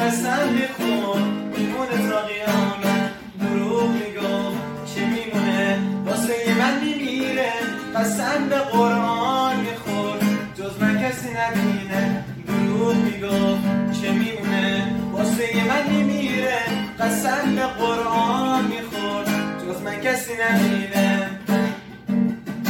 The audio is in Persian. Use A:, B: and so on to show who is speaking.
A: قسم میخور میمونه تا قیامت، دروغ میگفت چه میمونه واسه من میمیره، قسم به قرآن میخور جز من کسی نبینه، دروغ میگفت چه میمونه واسه من میمیره، قسم به قرآن میخور جز من کسی نبینه.